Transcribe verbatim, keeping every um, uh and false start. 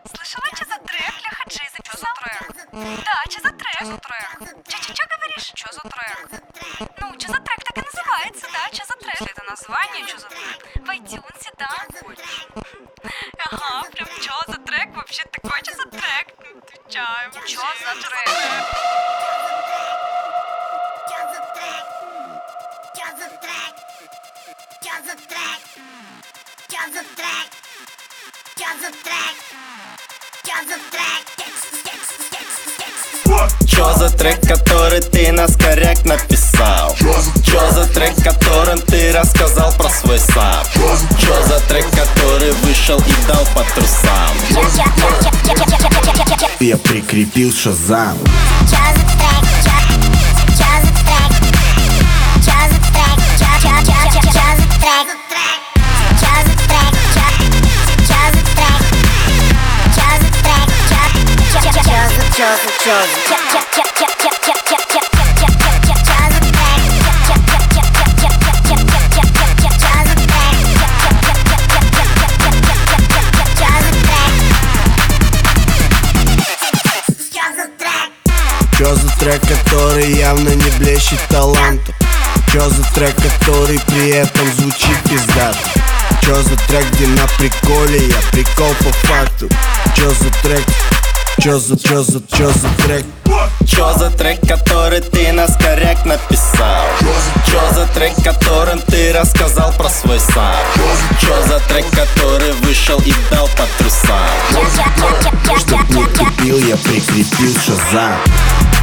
Слышала, что за трек для Хаджи записал? Что за трек? Да, что за трек? Что трек? Че, че говоришь? Что за трек? Ну, что за трек так и называется, да? Что за трек? Это название, что за трек? В iTunes, да? Хочешь? Ага, прям что за трек? Вообще такой, что за трек? Отвечаю. Что за трек? Чё за трек, который ты на скоряк написал? Чё за трек, которым ты рассказал про свой сам? Чё за трек, который вышел и дал по трусам? Я прикрепил Шазам. Чё за трек, который явно не блещет талантом? Чё за трек, который при этом звучит пиздато? Чё за трек, где на приколе я прикол по факту? Чё за трек? Чё за, чё за, чё за трек? Чё за трек, который ты на скоряк написал? Чё за трек, которым ты рассказал про свой сам? Чё за трек, который вышел и дал по трусам? Чтоб не тупил, я прикрепил Шазам.